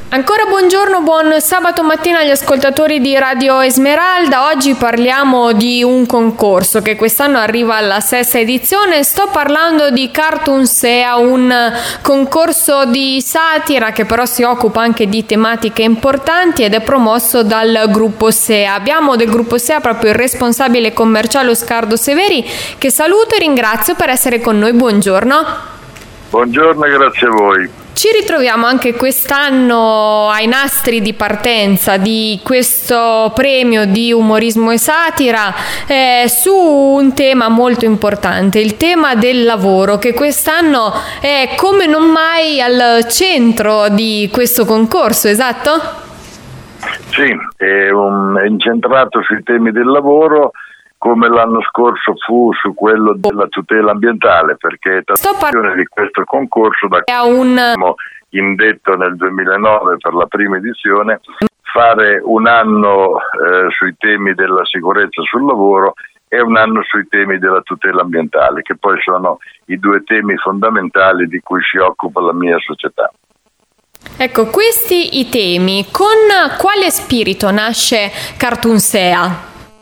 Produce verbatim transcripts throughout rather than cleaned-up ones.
Ancora buongiorno, buon sabato mattina agli ascoltatori di Radio Esmeralda. Oggi parliamo di un concorso che quest'anno arriva alla sesta edizione. Sto parlando di Cartunsea, un concorso di satira che però si occupa anche di tematiche importanti ed è promosso dal gruppo S E A. Abbiamo del gruppo S E A proprio il responsabile commerciale Oscardo Severi, che saluto e ringrazio per essere con noi. Buongiorno. Buongiorno e grazie a voi. Ci ritroviamo anche quest'anno ai nastri di partenza di questo premio di umorismo e satira eh, su un tema molto importante, il tema del lavoro, che quest'anno è come non mai al centro di questo concorso, esatto? Sì, è, un, è incentrato sui temi del lavoro, come l'anno scorso fu su quello della tutela ambientale, perché è trattazione di questo concorso da un indetto nel duemilanove per la prima edizione, fare un anno eh, sui temi della sicurezza sul lavoro e un anno sui temi della tutela ambientale, che poi sono i due temi fondamentali di cui si occupa la mia società. Ecco, questi i temi, con quale spirito nasce Cartunsea?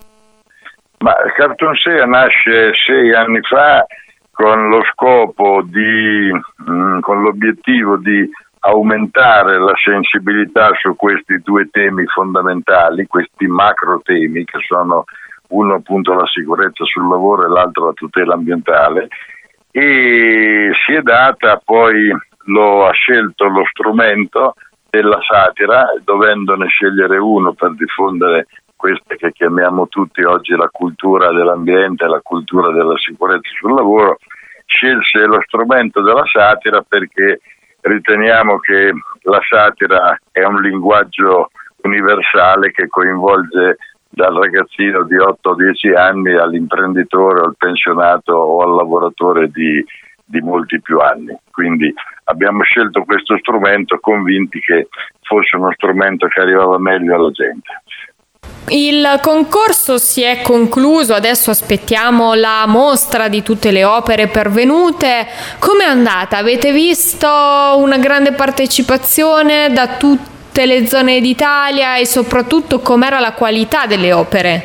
Ma Cartunsea nasce sei anni fa con lo scopo di, mh, con l'obiettivo di aumentare la sensibilità su questi due temi fondamentali, questi macro temi che sono uno appunto la sicurezza sul lavoro e l'altro la tutela ambientale, e si è data poi, lo ha scelto lo strumento della satira, dovendone scegliere uno per diffondere queste che chiamiamo tutti oggi la cultura dell'ambiente, la cultura della sicurezza sul lavoro. Scelse lo strumento della satira perché riteniamo che la satira è un linguaggio universale che coinvolge dal ragazzino di otto dieci anni all'imprenditore, al pensionato o al lavoratore di, di molti più anni. Quindi abbiamo scelto questo strumento convinti che fosse uno strumento che arrivava meglio alla gente. Il concorso si è concluso, adesso aspettiamo la mostra di tutte le opere pervenute. Com'è andata? Avete visto una grande partecipazione da tutte le zone d'Italia e soprattutto com'era la qualità delle opere?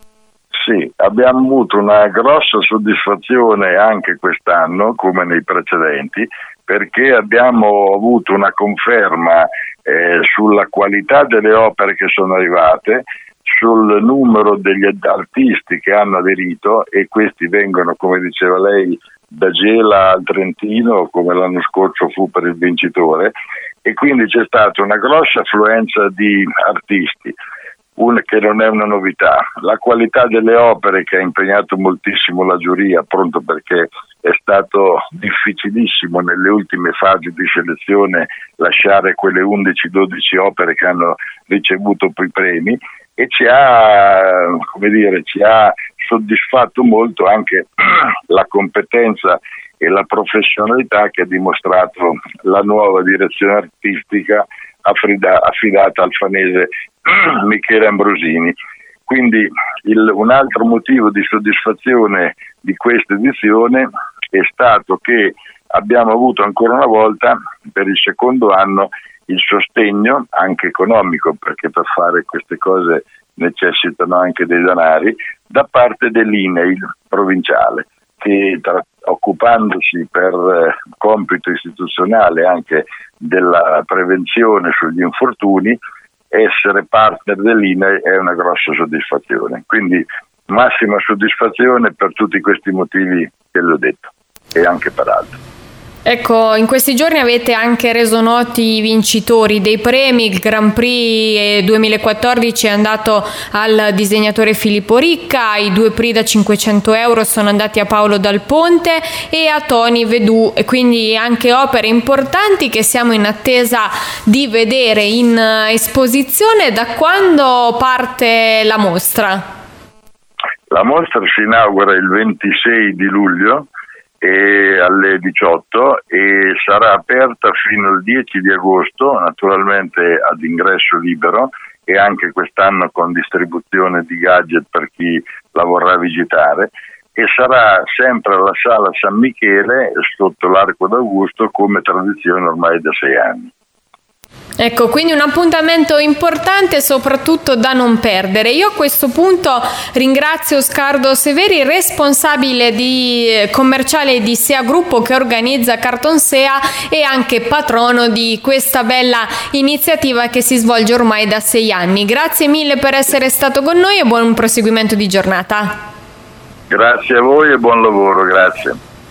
Sì, abbiamo avuto una grossa soddisfazione anche quest'anno, come nei precedenti, perché abbiamo avuto una conferma eh, sulla qualità delle opere che sono arrivate, sul numero degli artisti che hanno aderito, e questi vengono, come diceva lei, da Gela al Trentino, come l'anno scorso fu per il vincitore, e quindi c'è stata una grossa affluenza di artisti, una che non è una novità. La qualità delle opere, che ha impegnato moltissimo la giuria, appunto perché è stato difficilissimo nelle ultime fasi di selezione lasciare quelle undici dodici opere che hanno ricevuto poi premi, e ci ha, come dire, ci ha soddisfatto molto anche la competenza e la professionalità che ha dimostrato la nuova direzione artistica affida, affidata al fanese Michele Ambrosini. Quindi il, un altro motivo di soddisfazione di questa edizione è stato che abbiamo avuto ancora una volta, per il secondo anno, il sostegno anche economico, perché per fare queste cose necessitano anche dei denari, da parte dell'I N E I provinciale, che tra, occupandosi per eh, compito istituzionale anche della prevenzione sugli infortuni, essere partner dell'I N E I è una grossa soddisfazione. Quindi massima soddisfazione per tutti questi motivi che le ho detto e anche per altri. Ecco, in questi giorni avete anche reso noti i vincitori dei premi. Il Grand Prix duemilaquattordici è andato al disegnatore Filippo Ricca, i due prix da cinquecento euro sono andati a Paolo Dal Ponte e a Tony Vedù, e quindi anche opere importanti che siamo in attesa di vedere in esposizione. Da quando parte la mostra? La mostra si inaugura il ventisei di luglio e alle diciotto e sarà aperta fino al dieci di agosto, naturalmente ad ingresso libero, e anche quest'anno con distribuzione di gadget per chi la vorrà visitare, e sarà sempre alla Sala San Michele sotto l'Arco d'Augusto, come tradizione ormai da sei anni. Ecco, quindi un appuntamento importante, soprattutto da non perdere. Io a questo punto ringrazio Scardo Severi, responsabile di commerciale di SEA Gruppo, che organizza Carton SEA e anche patrono di questa bella iniziativa che si svolge ormai da sei anni. Grazie mille per essere stato con noi e buon proseguimento di giornata. Grazie a voi e buon lavoro, grazie.